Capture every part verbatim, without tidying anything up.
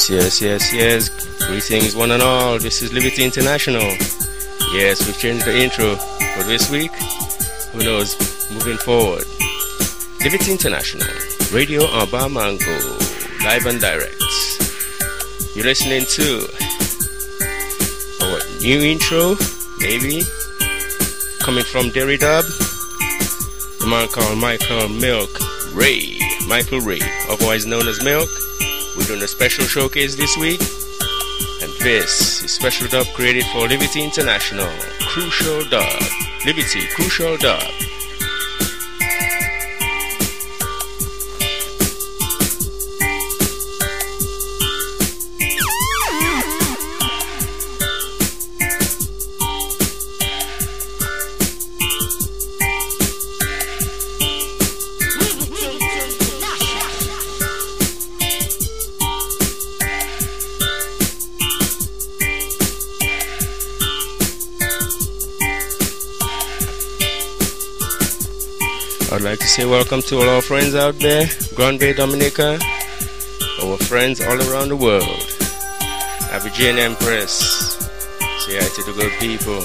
Yes, yes, yes, yes. Greetings, one and all. This is Liberty International. Yes, we've changed the intro for this week. Who knows? Moving forward. Liberty International. Radio en bas mango. Live and direct. You're listening to our new intro, maybe. Coming from Derry Dub. The man called Michael Milk Ray. Michael Ray, otherwise known as Milk. We're doing a special showcase this week, and this is special dub created for Liberty International. Crucial dub. Liberty, Crucial dub. I'd like to say welcome to all our friends out there, Grand Bay, Dominica, our friends all around the world. Abidjan Empress, say hi to the good people.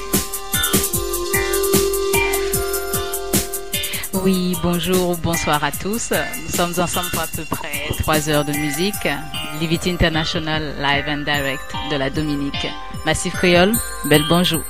Oui, bonjour, bonsoir à tous. Nous sommes ensemble pour à peu près trois heures de musique. Liberty International Live and Direct de la Dominique. Massif Créole, bel bonjour.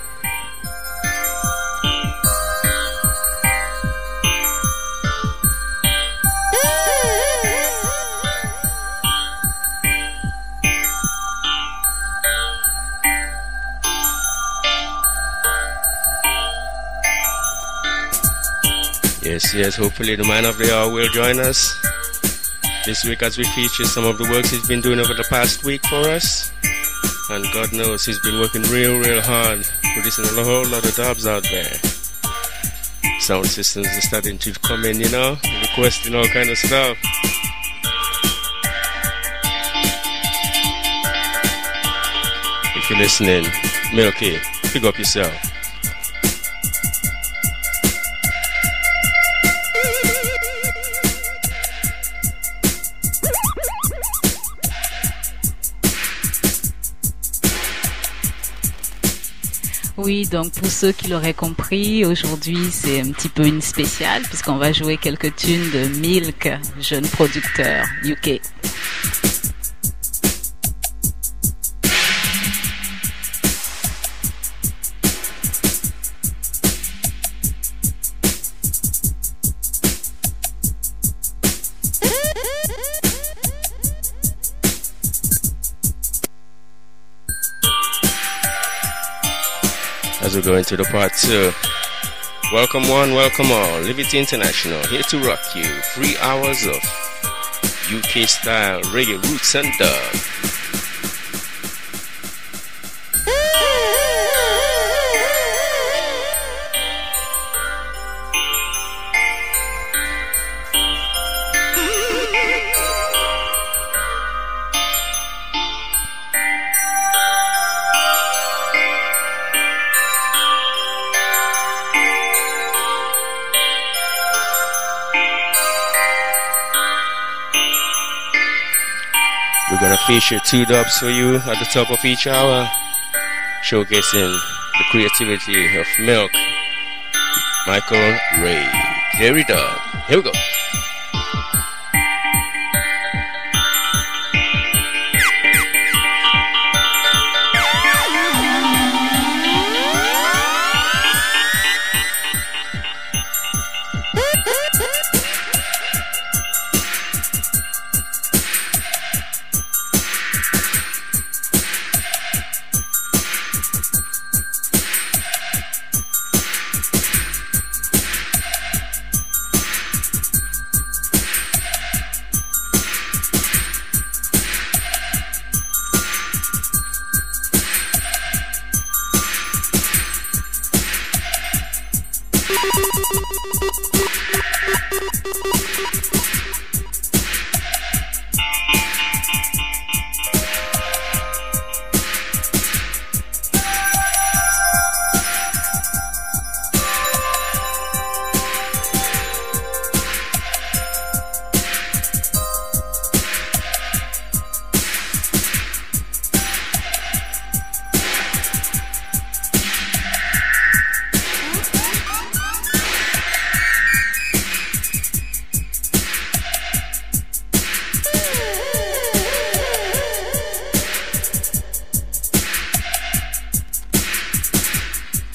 Yes, yes, hopefully the man of the hour will join us this week as we feature some of the works he's been doing over the past week for us. And God knows he's been working real, real hard, producing a whole lot of dubs out there. Sound systems are starting to come in, you know, requesting all kind of stuff. If you're listening, Milky, pick up yourself. Oui, donc pour ceux qui l'auraient compris, aujourd'hui c'est un petit peu une spéciale puisqu'on va jouer quelques tunes de Milk, jeune producteur U K. As we go into the part two. Welcome one, welcome all. Liberty International, here to rock you. Three hours of U K style reggae roots and dub. We're gonna feature two dubs for you at the top of each hour, showcasing the creativity of Milk, Michael Ray, Derry Dub. Here we go.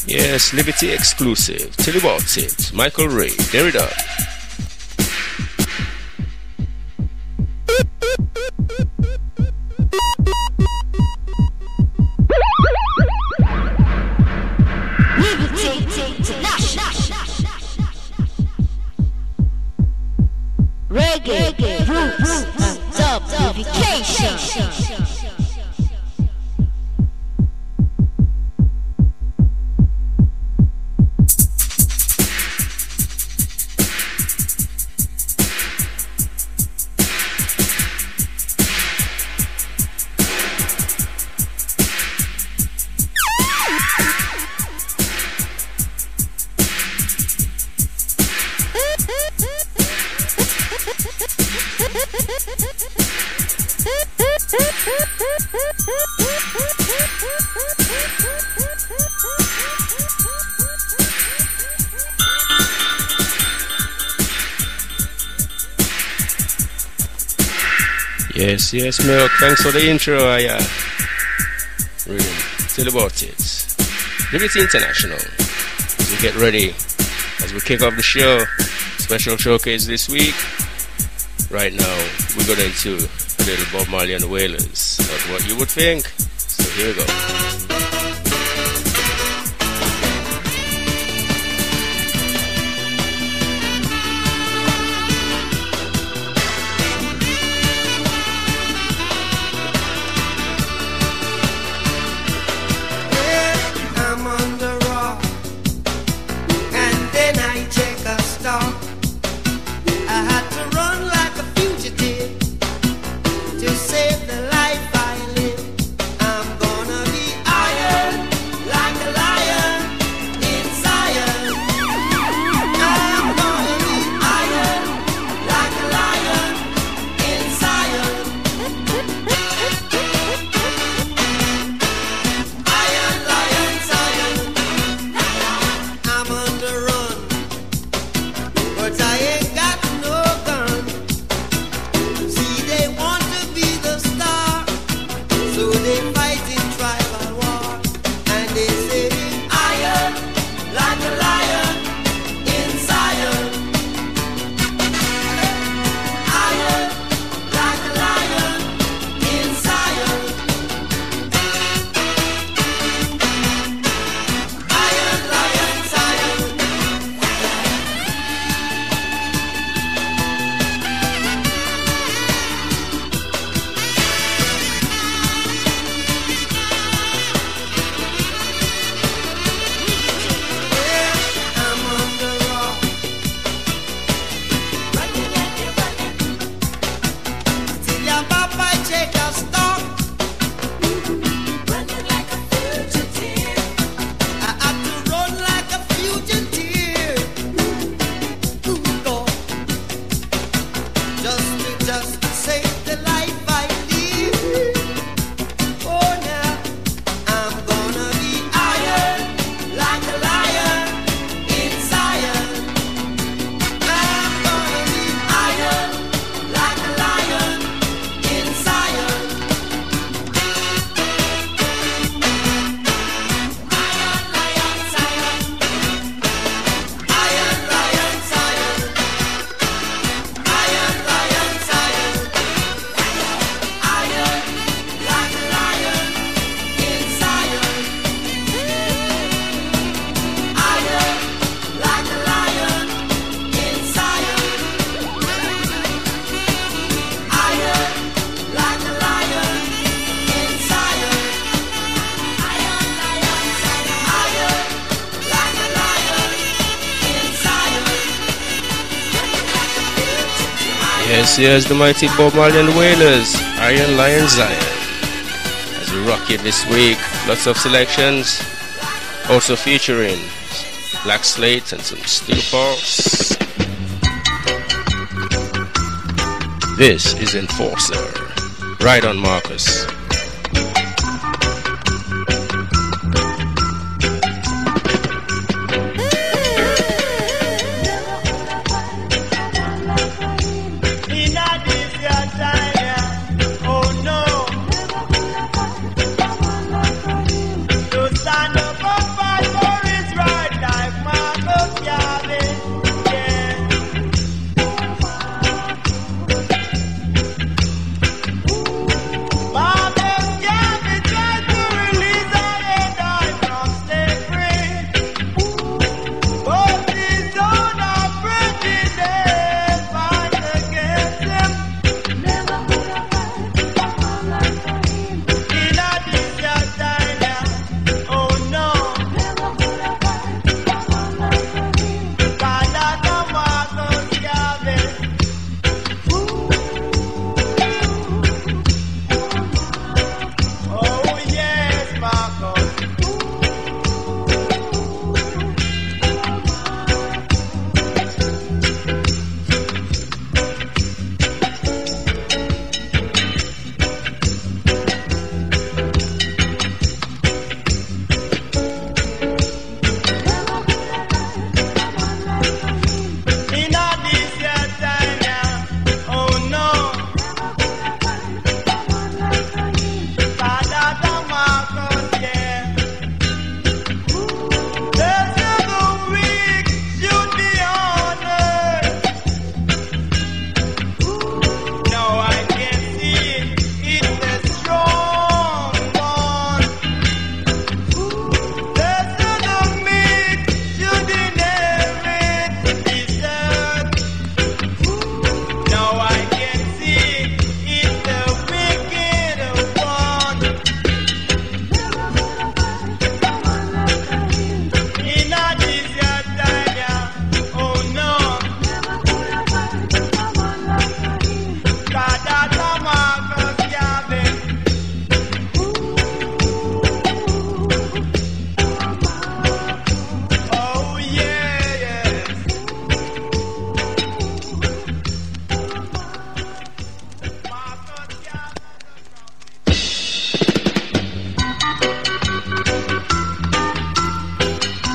Yes, Liberty exclusive. Till about it. Michael Ray. There it up. Reggae, roots, and dubbification. Yes, yes, Milk. Thanks for the intro. I, uh, really, tell about it. Liberty International. As we get ready, as we kick off the show, special showcase this week. Right now, we got into a little Bob Marley and the Wailers. Not what you would think. So here we go. Save the life I live. I'm gonna be iron. Yes, yes, the mighty Bob Marley and the Wailers, Iron Lion Zion. As we rock it this week, lots of selections, also featuring Black Slate and some Steel Pulse. This is Enforcer. Right on, Marcus. Stand up and fight for his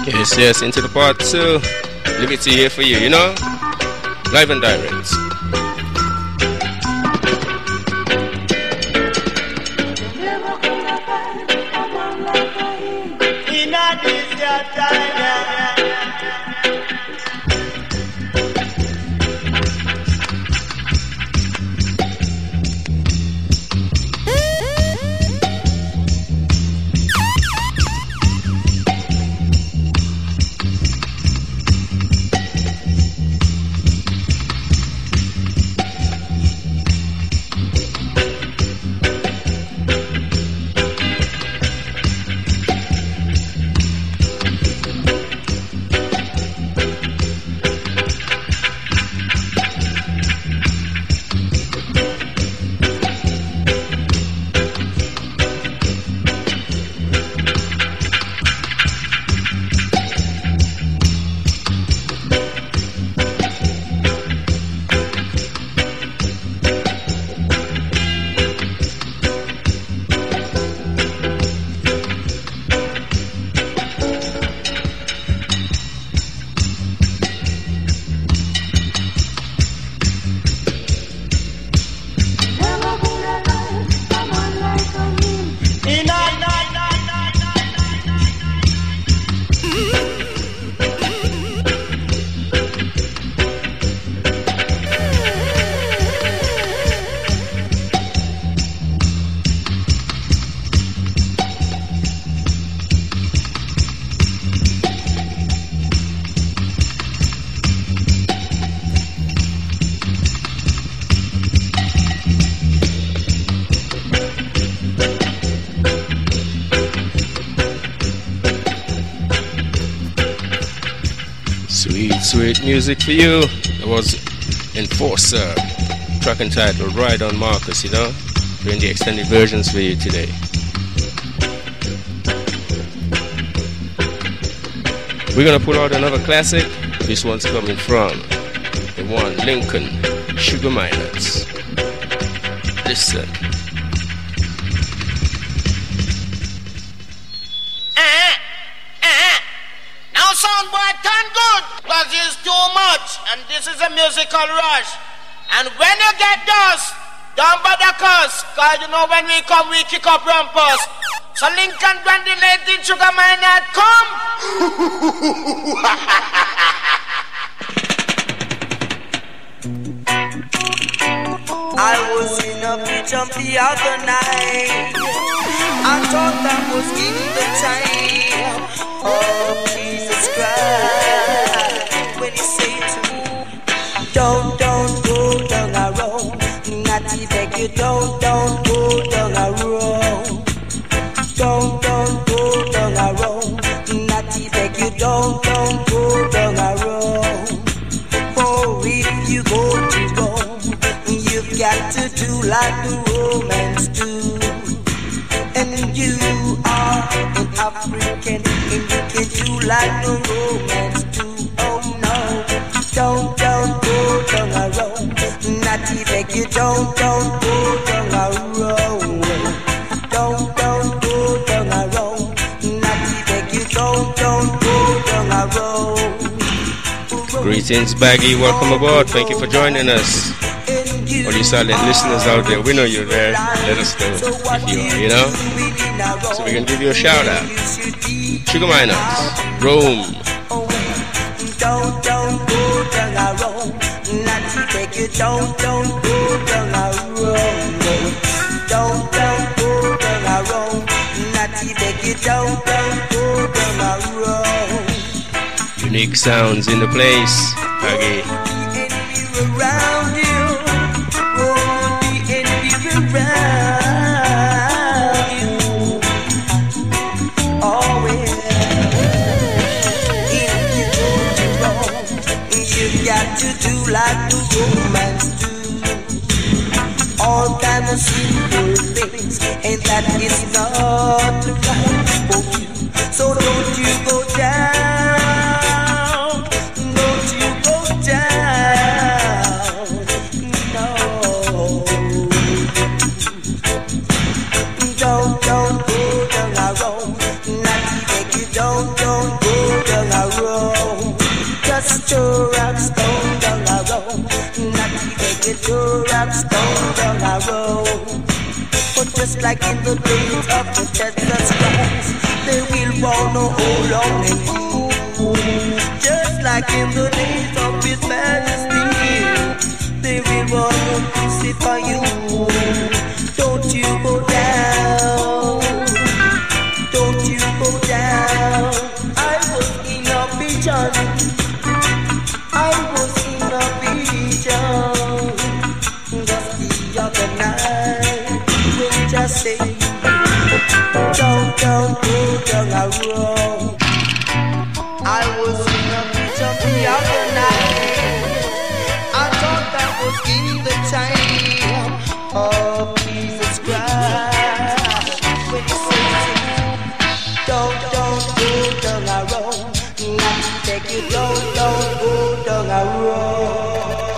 Yes, yes, into the part two. Liberty here for you, you know? Live and direct. Sweet music for you. That was Enforcer, track entitled Ride on Marcus, you know, doing the extended versions for you today. We're gonna pull out another classic. This one's coming from the one Lincoln Sugar Miners. Listen. Too much, and this is a musical rush. And when you get dust, don't bother cuss, cause you know when we come, we kick up rumpus. So Lincoln Brandy Lady Sugar Miner, come! I was in a beach of the other night. I thought that was in the time. Oh, Jesus Christ. When you say to me, don't, don't go down a road. Natty beg you, don't, don't go down a road. Don't, don't go down a road. Natty beg you, don't, don't go down a road. For if you go to go, you've got to do like the Romans do. And you are an African, and you can do like the Romans do. Don't, don't go down a road. Natty beg you, don't, don't go down a road. Don't, don't go down a road. Natty beg you, don't, don't go down a road. Greetings, Baggy. Welcome aboard. Thank you for joining us. All you silent listeners out there, we know you're there. Let us know if you are, you know? So we can give you a shout out. Sugar Miners, Rome. Don't, don't go down a road. Natty beg you, don't, don't go down a road. Don't, don't go down a road. Natty beg you, don't, don't go down a road. Unique sounds in the place, Baggy. Envy around you, won't be envy around you. Oh well. You got to do like the Romans do. All kind of simple things, and that is not right for you. So don't you go down, don't you go down, no. Don't, don't go down a road. Natty beg you, don't, don't go down. just like in the days of the Jesus Christ. They will want no hold on you, just like in the days of His Majesty. They will want to crucify you. Don't you go down, don't you go down. I was in a vision, I was in a vision just the other night. When just say, don't, don't go down a road. I was in a vision the other night. I thought that was in the time of Jesus Christ. When he says, don't, don't go down a road. Not to take you, don't, don't go down a road.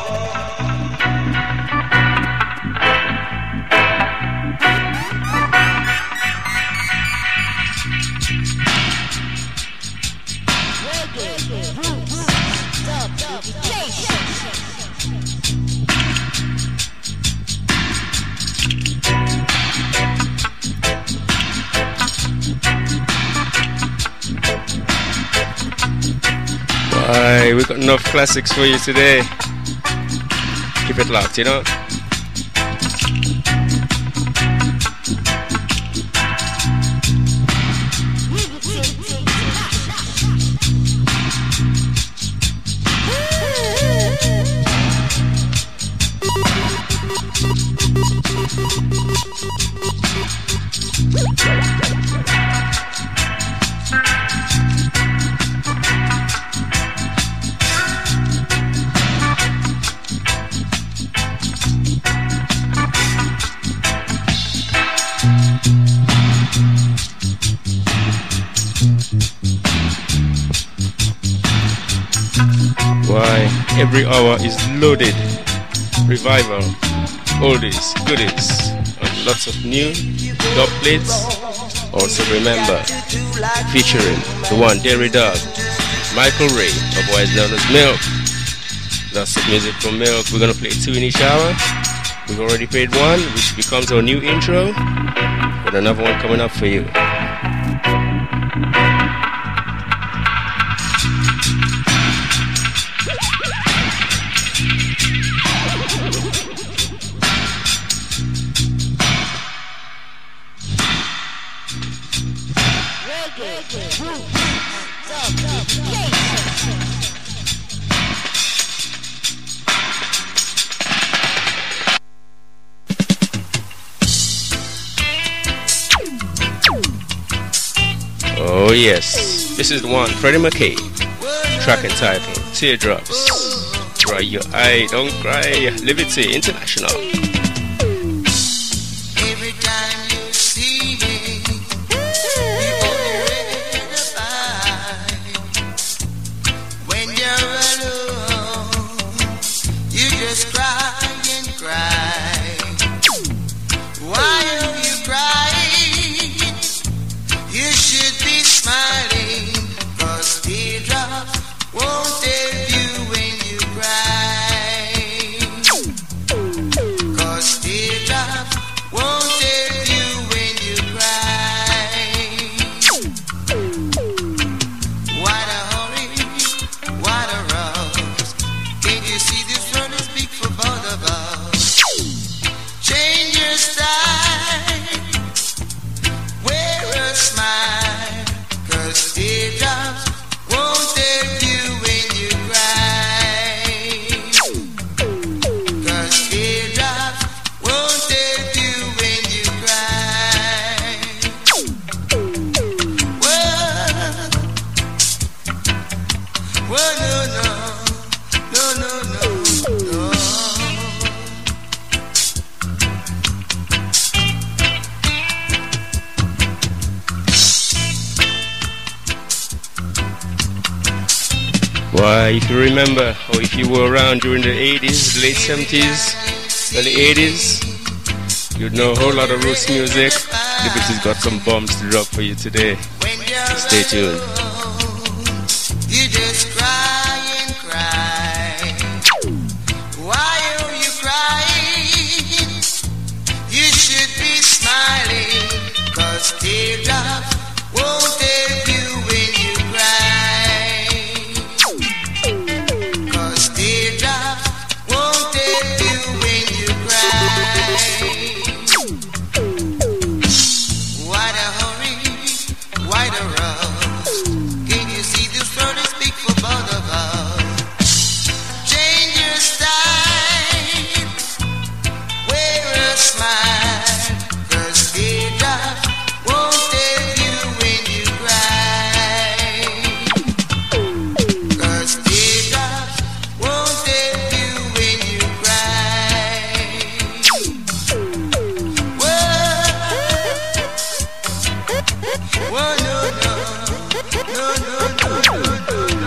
Why, we got enough classics for you today. Keep it locked, you know. Why, every hour is loaded. Revival, oldies, goodies, and lots of new dub plates. Also remember, featuring the one Dairy Dog, Michael Ray, otherwise known as Milk. Lots of music from Milk. We're gonna play two in each hour. We've already played one, which becomes our new intro, with another one coming up for you. Oh yes, this is the one, Freddie McKay, track entitled Teardrops. Dry your eye, don't cry, Liberty International. Every time you see me, you only realize when you're alone, you just cry and cry. Why are you crying? You should be smiling, 'cause teardrops won't save you when you cry. 'Cause teardrops won't save you when you cry. What a hurry, what a rush. Can't you see this run is big for both of us? Change your style, wear a smile, 'cause teardrops won't save you when you cry. 'Cause teardrops won't save you when you cry. Whoa, whoa, no, no, no, no, no, no. Why, if you remember, or if you were around during the eighties, late seventies, early eighties, you'd know a whole lot of roots music. Liberty's got some bombs to drop for you today. So stay tuned. You just cry and cry. Why are you crying? You should be smiling. 'cause teardrops won't help you when you cry. 'Cause teardrops won't help you when you cry. Why the hurry? Why the rush? Can you see this world is big for both of us? Change your style, wear a smile, 'cause teardrops won't help you when you cry. 'Cause teardrops won't help you when you cry. Whoa, whoa, no, no, no, no, no, no, no, no.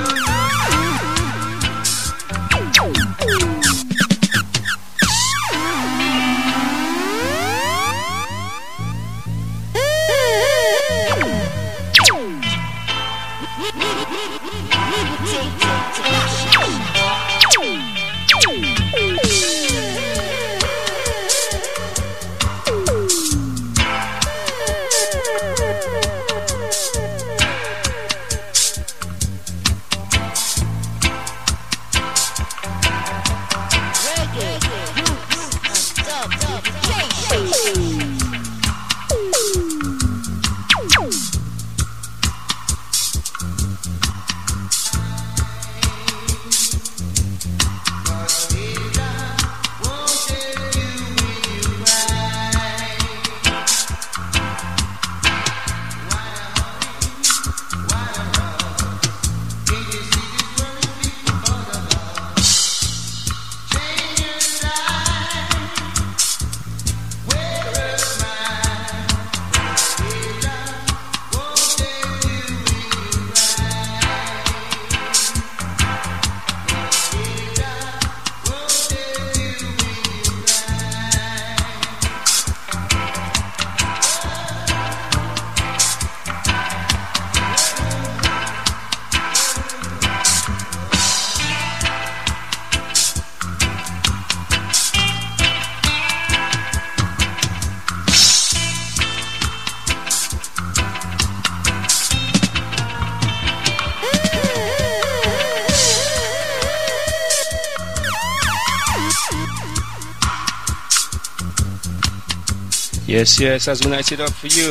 Yes, yes, as we night it up for you.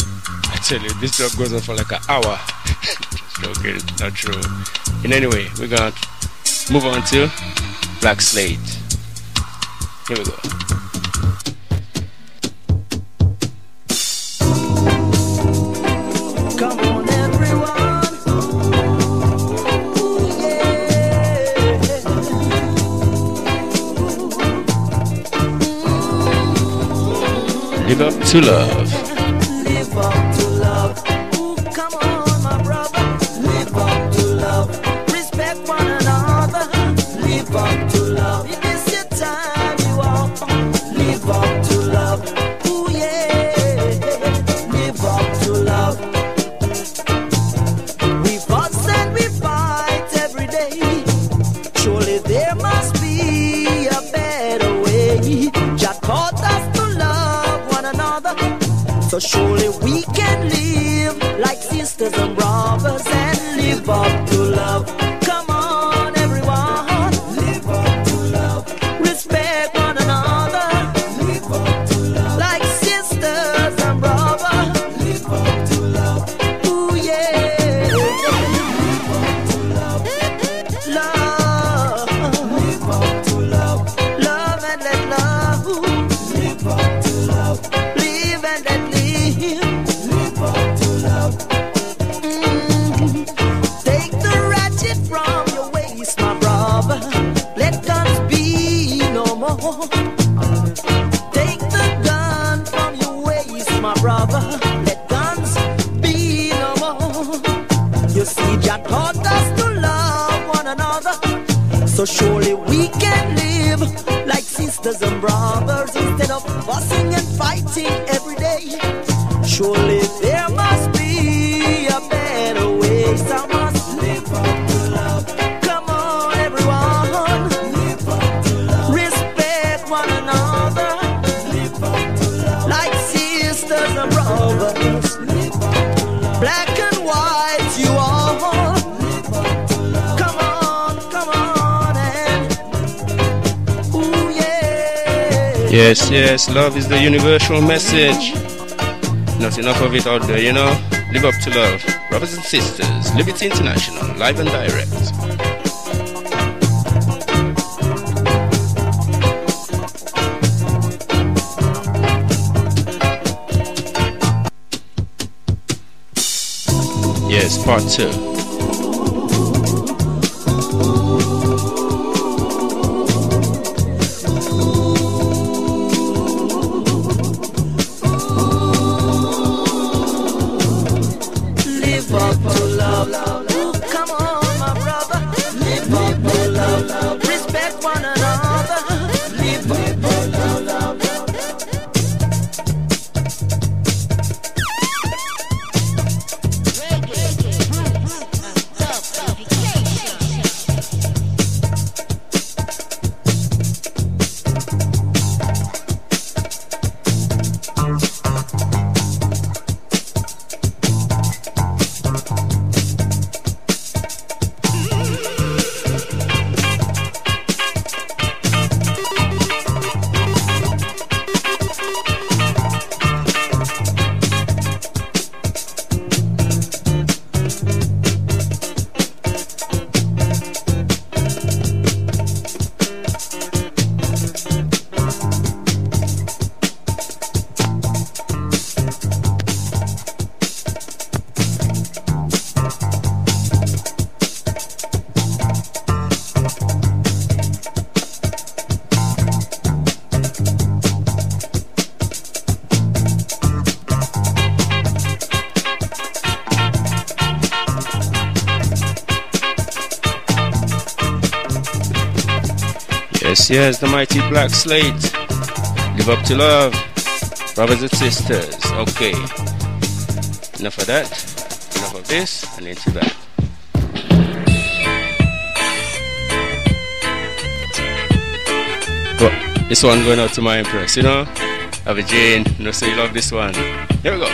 I tell you, this job goes on for like an hour. Just joking, it's not true. And anyway, we're gonna move on to Black Slate. Here we go. Come on, everyone. Ooh, yeah. Live up to love. Live up to love. Ooh, come on, my brother. Live up to love. Respect one another. Live up to love. If it's your time, you all live up to love. Ooh, yeah. Live up to love. We fuss and we fight every day. Surely there must be a better way. Jah taught us to love one another. So surely we can live like sisters and brothers and live up to love. Come on, everyone. Live up to love. Respect one another. Live up to love. Like sisters and brothers. Live up to love. Ooh, yeah. Live up to love. Love. Live up to love. Love and let love. Live up to love. Live and let live. Live up to love. Mm. Take the ratchet from your waist, my brother. Let guns be no more. Take the gun from your waist, my brother. Let guns be no more. You see, Jah taught us to love one another. So surely we can live like sisters and brothers instead of fussing and fighting every day. Surely there must be a better way. So must live up to love. Come on, everyone. Live up to love. Respect one another. Live up to love. Like sisters and brothers. Yes, yes, love is the universal message. Not enough of it out there, you know. Live up to love. Brothers and sisters, Liberty International, live and direct. Yes, part two. Live up to love, love, love. Come on, my brother. Live up to love, love. Respect one another. Live up to love, love, love. Yes, yes, the mighty Black Slate. Live up to love, brothers and sisters. Okay, enough of that, enough of this, and into that. But this one going out to my Empress, you know? Have a Jane, you know, so you love this one. Here we go.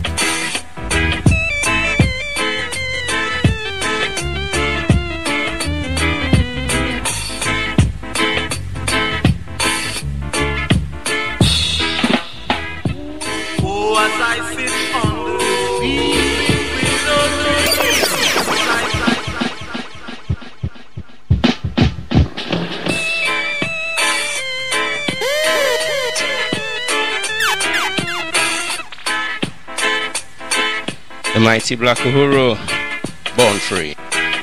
The mighty Black Uhuru, born free.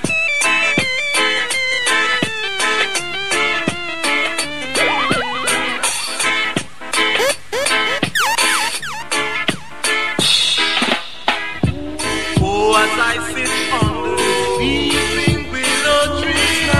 Oh, as I sit on the weeping willow tree,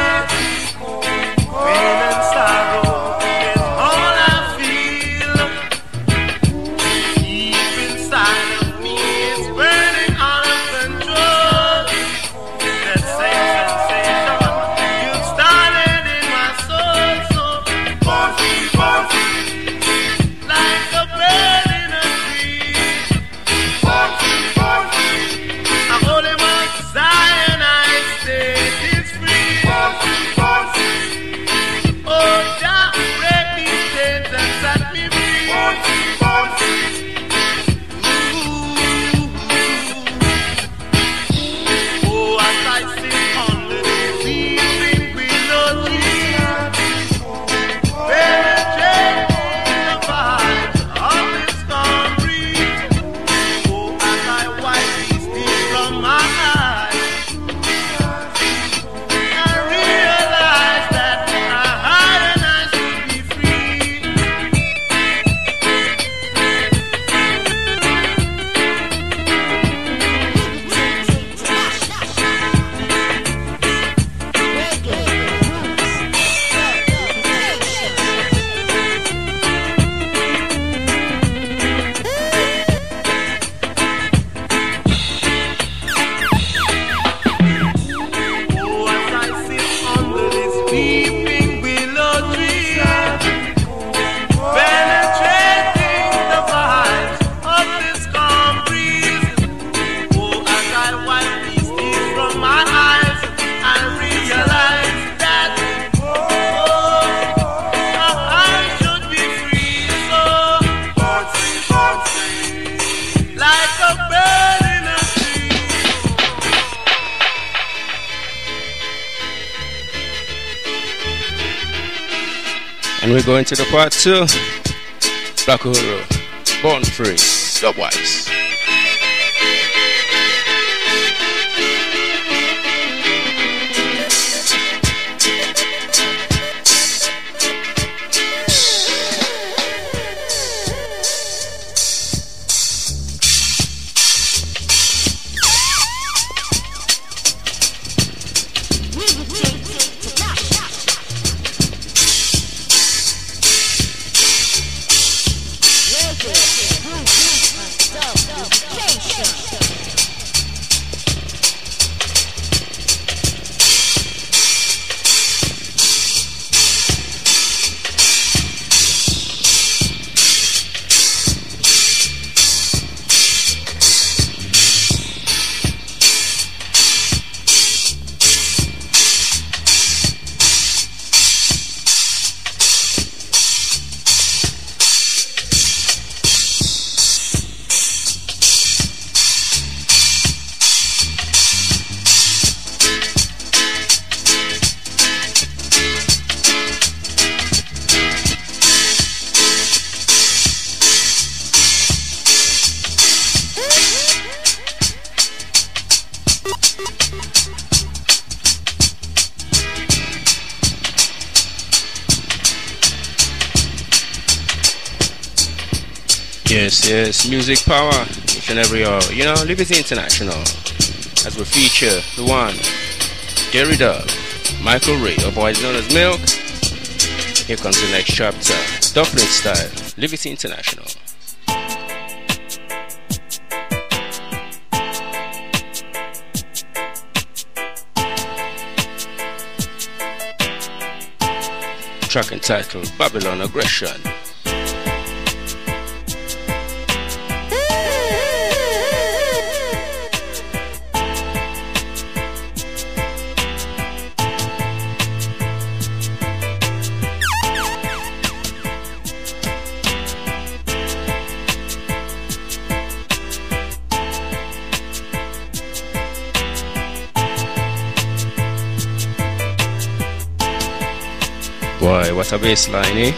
pain and sorrow is all I feel. Deep inside of me is burning out of control. That same sensation you started in my soul. So born free, born free, like a bird in a tree. Born free, born free. I'm holding my And we're going to the part two. Black Uhuru, Born Free, Dubwise. Yes, yes, music power, each and every hour. You know, Liberty International, as we feature the one, Gary Dub, Michael Ray, otherwise known as Milk. Here comes the next chapter, Dublin Style, Liberty International. Track entitled Babylon Aggression. Boy, what a bass line, eh?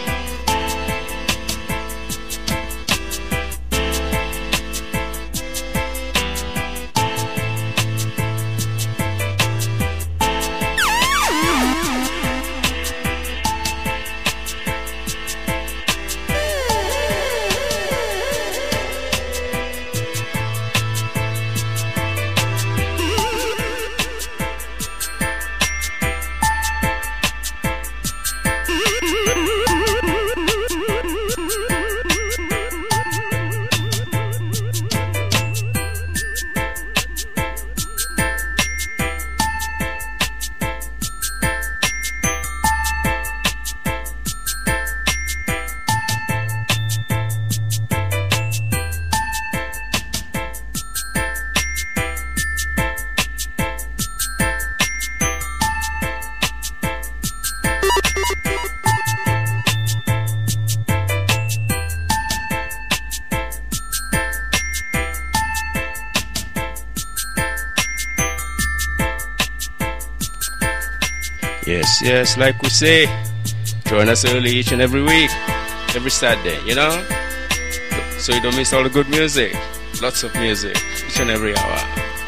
Yes, yes, like we say, join us early each and every week, every Saturday, you know, so you don't miss all the good music, lots of music, each and every hour.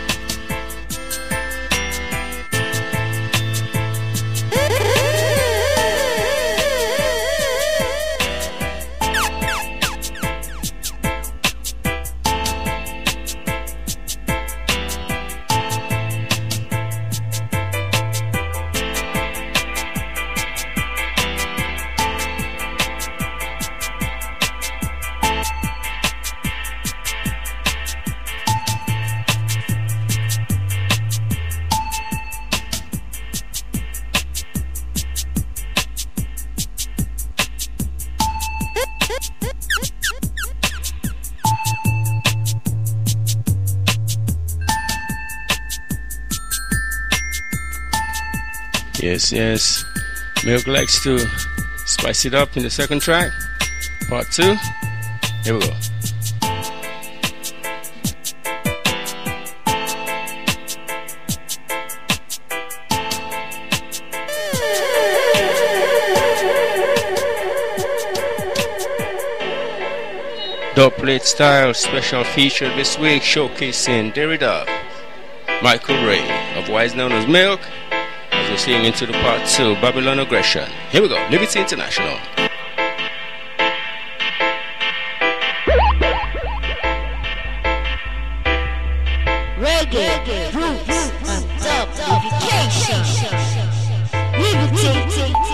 Yes, yes. Milk likes to spice it up in the second track. Part two. Here we go. Dubplate style special feature this week showcasing Derrida, Michael Ray, otherwise known as Milk, as we're seeing into the part two, Babylon Aggression. Here we go, Liberty International. Reggae, roots, and dubplication. Liberty.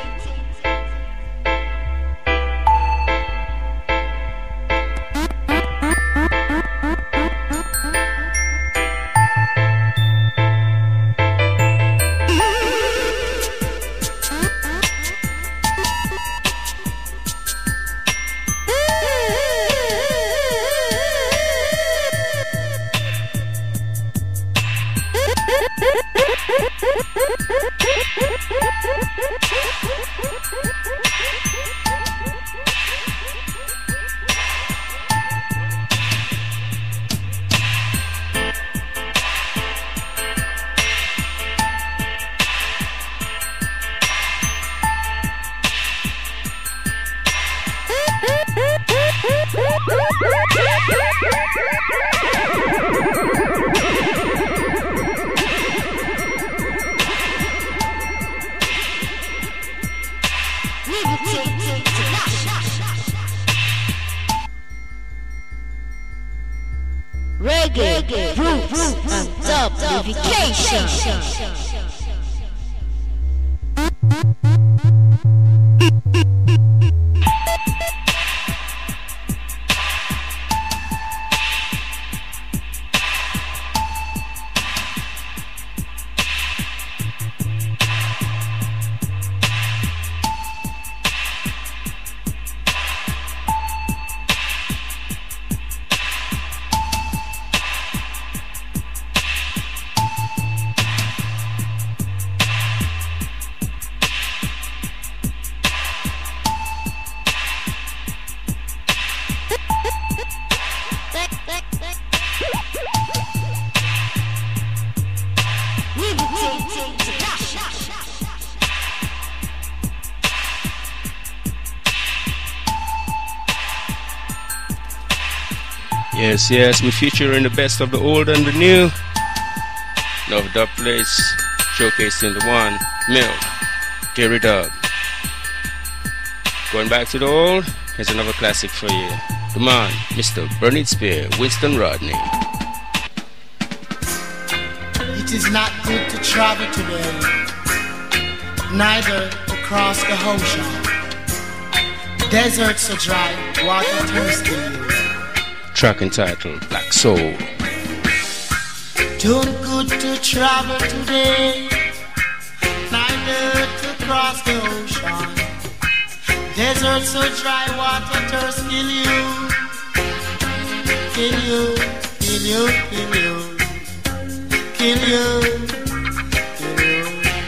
Reggae, roots, and dubplication. Yes, yes, we're featuring the best of the old and the new. Love dub plates, showcasing the one, Milk, Derrida. Going back to the old, here's another classic for you. The man, Mister Bernard Spear, Winston Rodney. It is not good to travel today, neither to cross the ocean. Deserts are dry, water thirsty. Track entitled Black Soul. Too good to travel today, neither to cross the ocean. Desert so dry, water thirst kill you, kill you, kill you, kill you, kill you, kill you.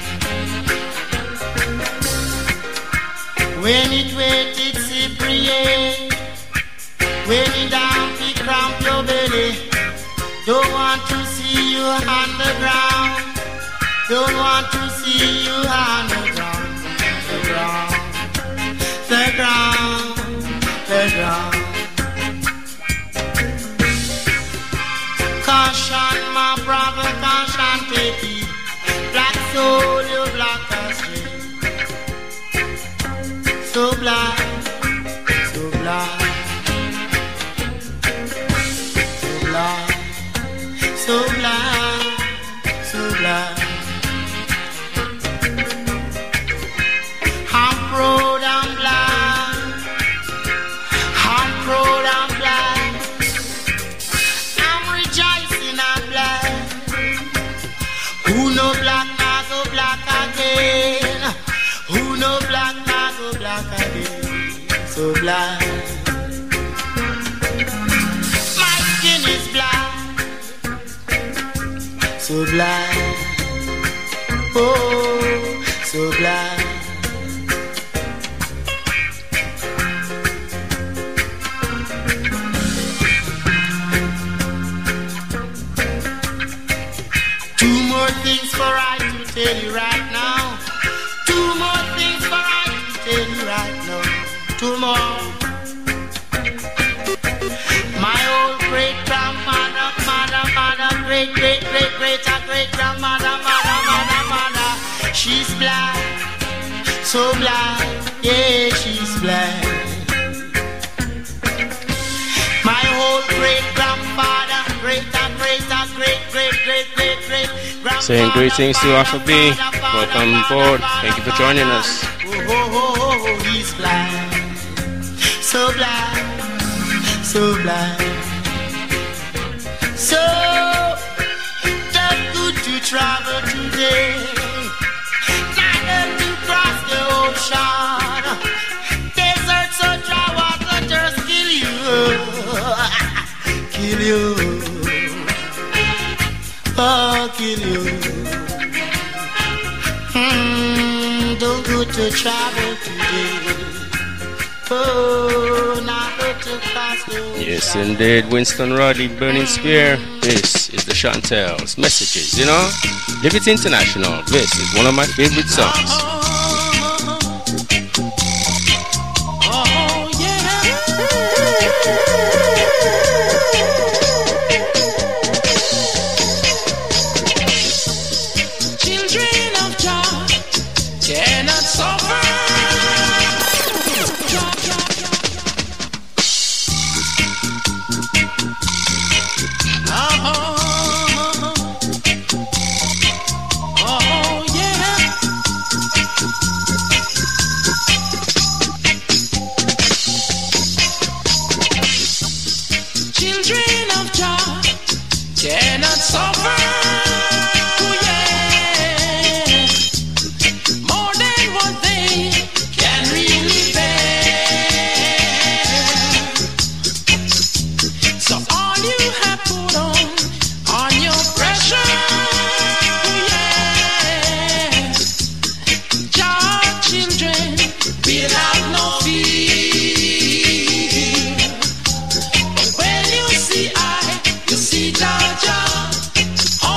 When it wet, it cyprian. When it down, it cramp your belly. Don't want to see you on the ground. Don't want to see you on the ground. The ground, the ground, the ground. Caution, my brother, caution, take it. Black soul, you black as shit. So black, so black. So blind, so blind. I'm proud I'm blind. I'm proud I'm blind. I'm rejoicing I'm blind. Who no black now go black again. Who no black now go black again. So blind. My skin is black. So blind, oh, so blind. Two more things for I to tell you right now. Two more things for I to tell you right now. Two more. great, great, great, great, a great grandmother, mother, mother, mother. She's black, so black, yeah, she's black. My whole great grandfather, great, a great, a great, great, great, great, great grandfather. Saying greetings to Alpha B. Welcome aboard. Thank you for joining us. Oh, oh, oh, oh, he's black, so black, so black. So just good to travel today, not to cross the ocean. Desert so dry, water just kill you, kill you, oh kill you. Hmm, don't good to travel today. Oh, not good to cross the ocean. Yes, indeed. Winston Rodley, Burning Spear. This is the Chantels. Messages, you know? Live It International. This is one of my favorite songs. Oh, yeah. Children of God cannot suffer. Children of God cannot suffer. Oh, yeah. More than what they can really bear. So all you have put on, on your pressure. Oh, yeah. Your children will have no fear. See I, you see Jaja,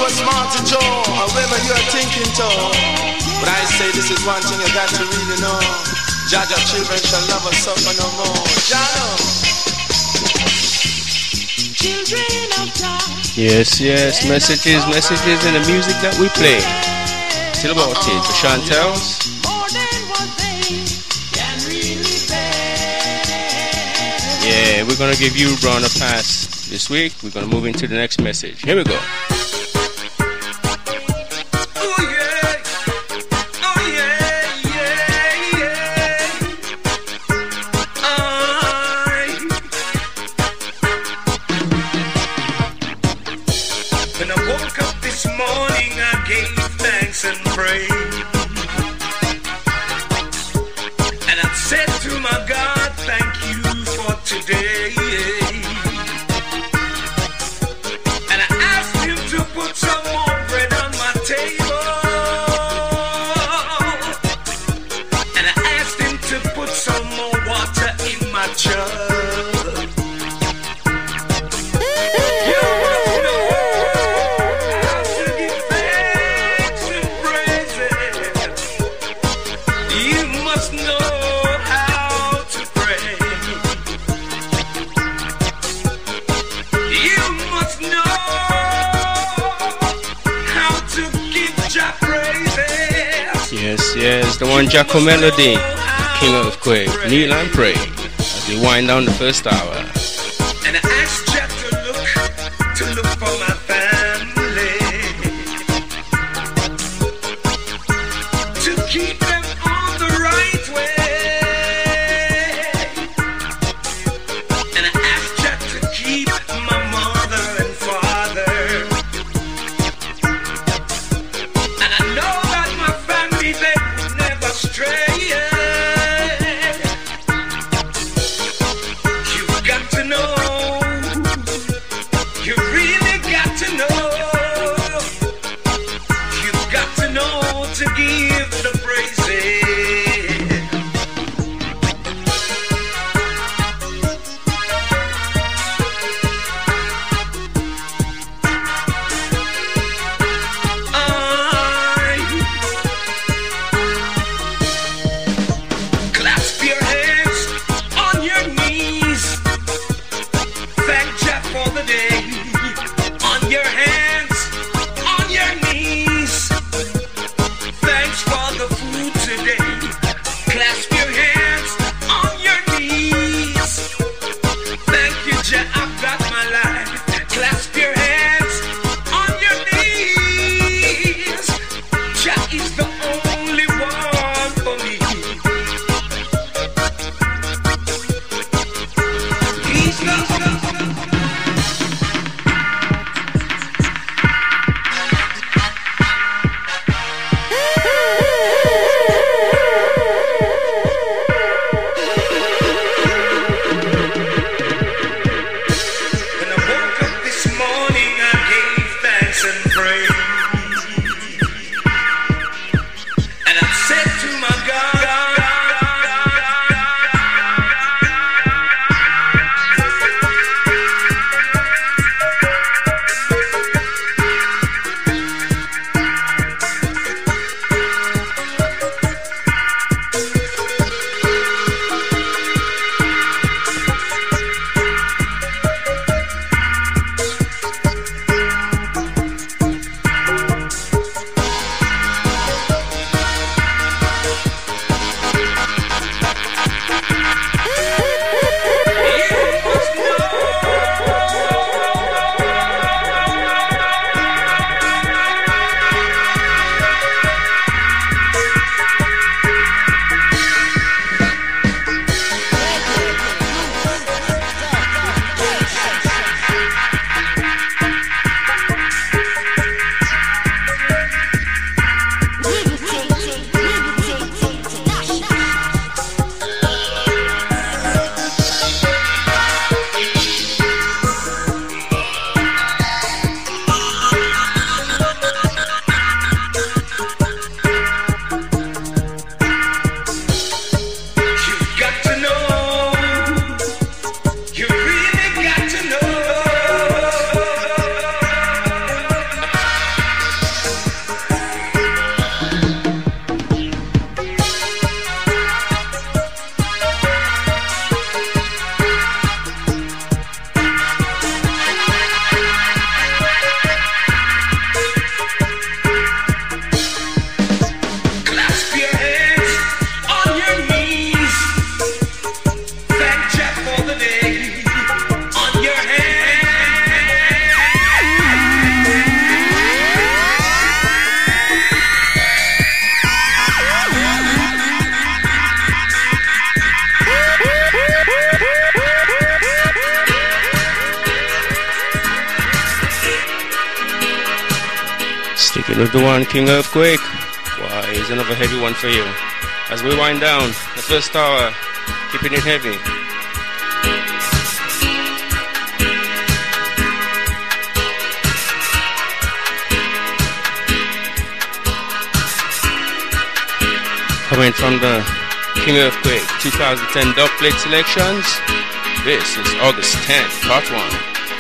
you are smart to Joe, or whether you are thinking to. But I say this is one thing you got to really know. Judge our children shall never suffer no more. Jano. Yes, yes, messages, messages in the music that we play. Still about it, the Chantels. Yeah, we're gonna give you Brown a pass this week. We're gonna move into the next message. Here we go. Jacko Melody, King of Quake, kneel and pray as we wind down the first hour. And I asked Jack to look, to look for my family, to keep them on the right way. And I asked Jack to keep my mother and father. And I know that my family, they stray. You got to know, you really got to know Sticking with the one, King Earthquake. Why, here's another heavy one for you. As we wind down the first hour, keeping it heavy. Coming from the King Earthquake twenty ten dub plate selections, this is August tenth, part one.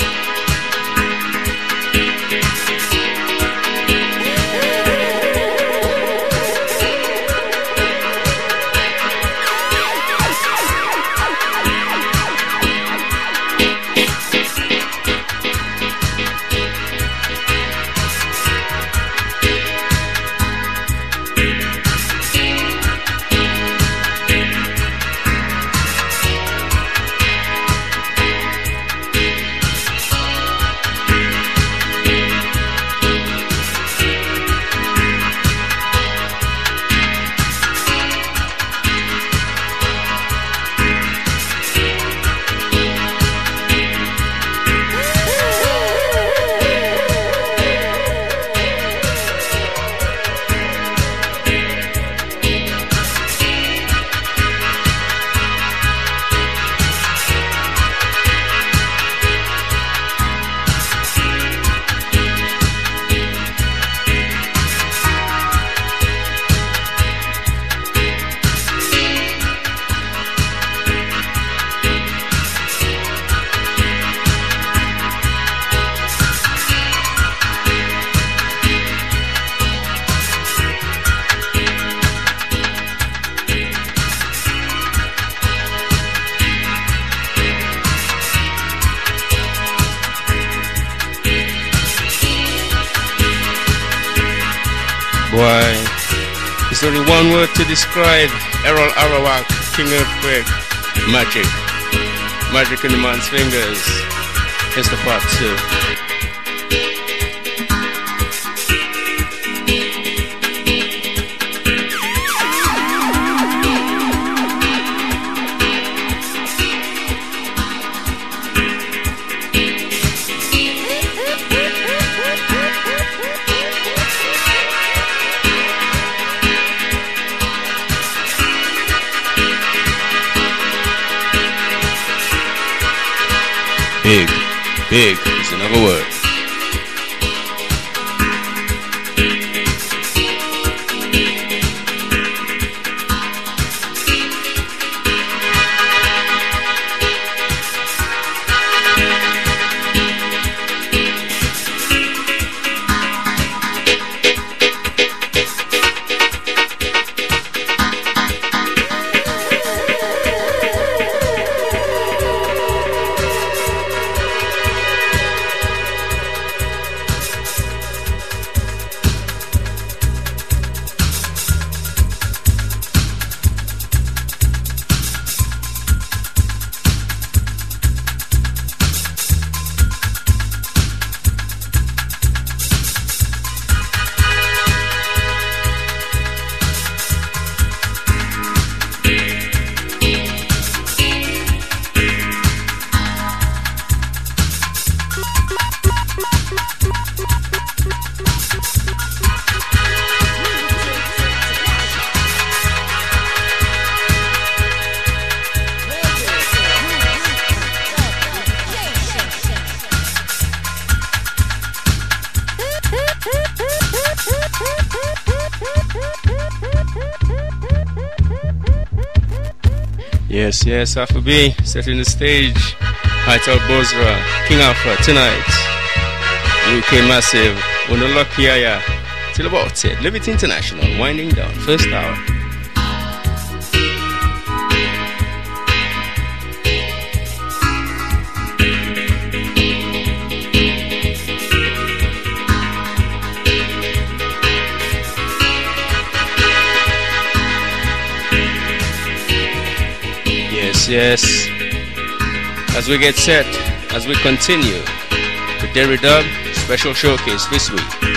Why, there's only one word to describe Errol Arawak, King Earthquake. Magic. Magic in the man's fingers. Here's the part two. Big, big is another word. Yes, yes, Alpha B, setting the stage. Hightower Bozra, King Alpha, tonight. U K Massive, Unolucky Aya. Till about it. Liberty International, winding down, first hour. Yes, as we get set, as we continue, the Derry Dub special showcase this week.